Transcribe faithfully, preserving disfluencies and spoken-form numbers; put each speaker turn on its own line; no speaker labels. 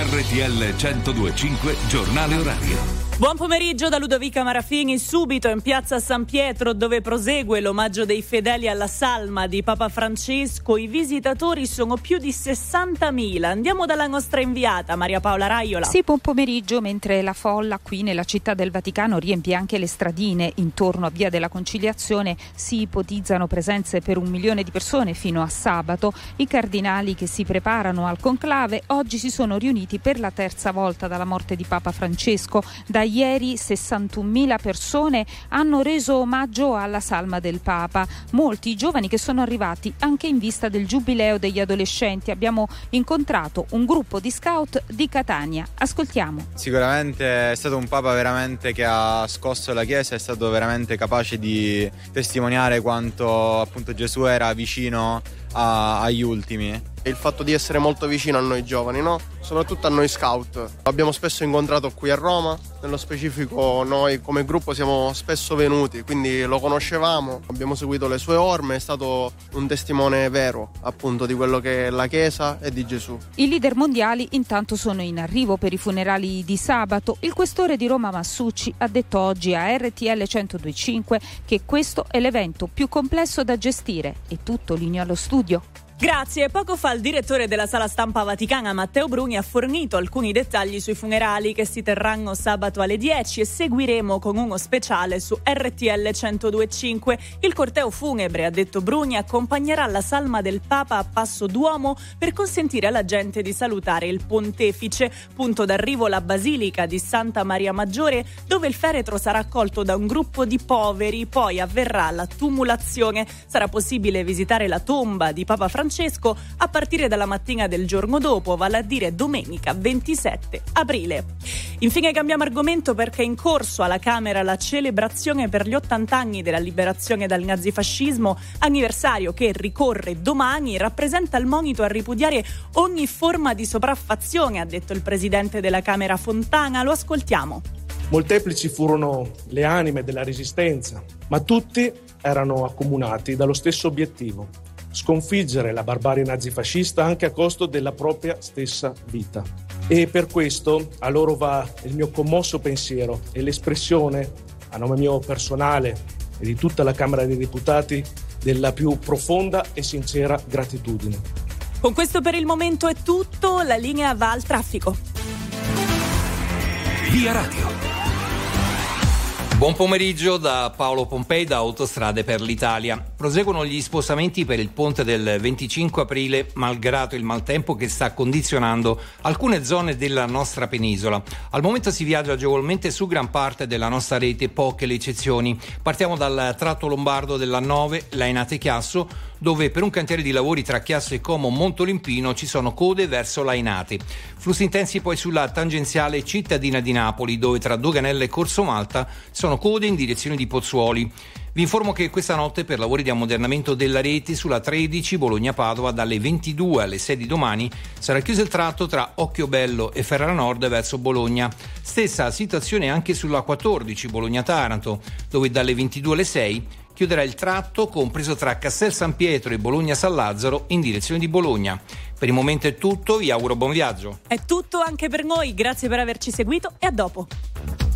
R T L centodue e cinque Giornale Orario.
Buon pomeriggio da Ludovica Marafini, subito in piazza San Pietro, dove prosegue l'omaggio dei fedeli alla salma di Papa Francesco. I visitatori sono più di sessantamila. Andiamo dalla nostra inviata Maria Paola Raiola.
Sì, buon pomeriggio. Mentre la folla qui nella città del Vaticano riempie anche le stradine intorno a Via della Conciliazione, si ipotizzano presenze per un milione di persone fino a sabato. I cardinali che si preparano al conclave oggi si sono riuniti per la terza volta dalla morte di Papa Francesco. Da ieri sessantunomila persone hanno reso omaggio alla salma del Papa, molti giovani che sono arrivati anche in vista del giubileo degli adolescenti. Abbiamo incontrato un gruppo di scout di Catania. Ascoltiamo.
Sicuramente è stato un Papa veramente che ha scosso la Chiesa, è stato veramente capace di testimoniare quanto appunto Gesù era vicino a, agli ultimi.
Il fatto di essere molto vicino a noi giovani, no? Soprattutto a noi scout. L'abbiamo spesso incontrato qui a Roma, nello specifico noi come gruppo siamo spesso venuti, quindi lo conoscevamo, abbiamo seguito le sue orme, è stato un testimone vero appunto di quello che è la Chiesa e di Gesù.
I leader mondiali intanto sono in arrivo per i funerali di sabato. Il questore di Roma Massucci ha detto oggi a R T L centodue e cinque che questo è l'evento più complesso da gestire e tutto linea allo studio.
Grazie. Poco fa il direttore della Sala Stampa Vaticana, Matteo Bruni, ha fornito alcuni dettagli sui funerali che si terranno sabato alle dieci e seguiremo con uno speciale su R T L centodue e cinque. Il corteo funebre, ha detto Bruni, accompagnerà la salma del Papa a Passo Duomo per consentire alla gente di salutare il pontefice. Punto d'arrivo la Basilica di Santa Maria Maggiore, dove il feretro sarà accolto da un gruppo di poveri. Poi avverrà la tumulazione. Sarà possibile visitare la tomba di Papa Francesco Francesco a partire dalla mattina del giorno dopo, vale a dire domenica ventisette aprile. Infine cambiamo argomento perché è in corso alla Camera la celebrazione per gli ottanta anni della liberazione dal nazifascismo, anniversario che ricorre domani e rappresenta il monito a ripudiare ogni forma di sopraffazione, ha detto il presidente della Camera Fontana. Lo ascoltiamo.
Molteplici furono le anime della resistenza, ma tutti erano accomunati dallo stesso obiettivo: sconfiggere la barbarie nazifascista anche a costo della propria stessa vita. E per questo a loro va il mio commosso pensiero e l'espressione, a nome mio personale e di tutta la Camera dei Deputati, della più profonda e sincera gratitudine.
Con questo per il momento è tutto, la linea va al traffico.
Via Radio.
Buon pomeriggio da Paolo Pompei da Autostrade per l'Italia. Proseguono gli spostamenti per il ponte del venticinque aprile, malgrado il maltempo che sta condizionando alcune zone della nostra penisola. Al momento si viaggia agevolmente su gran parte della nostra rete, poche le eccezioni. Partiamo dal tratto lombardo dell'A nove, Lainate-Chiasso, dove per un cantiere di lavori tra Chiasso e Como Montolimpino ci sono code verso Lainate. Flussi intensi poi sulla tangenziale cittadina di Napoli, dove tra Doganella e Corso Malta sono code in direzione di Pozzuoli. Vi informo che questa notte per lavori di ammodernamento della rete sulla tredici Bologna-Padova dalle ventidue alle sei di domani sarà chiuso il tratto tra Occhiobello e Ferrara Nord verso Bologna. Stessa situazione anche sulla quattordici Bologna-Taranto, dove dalle ventidue alle sei chiuderà il tratto compreso tra Castel San Pietro e Bologna San Lazzaro in direzione di Bologna. Per il momento è tutto, vi auguro buon viaggio.
È tutto anche per noi, grazie per averci seguito e a dopo.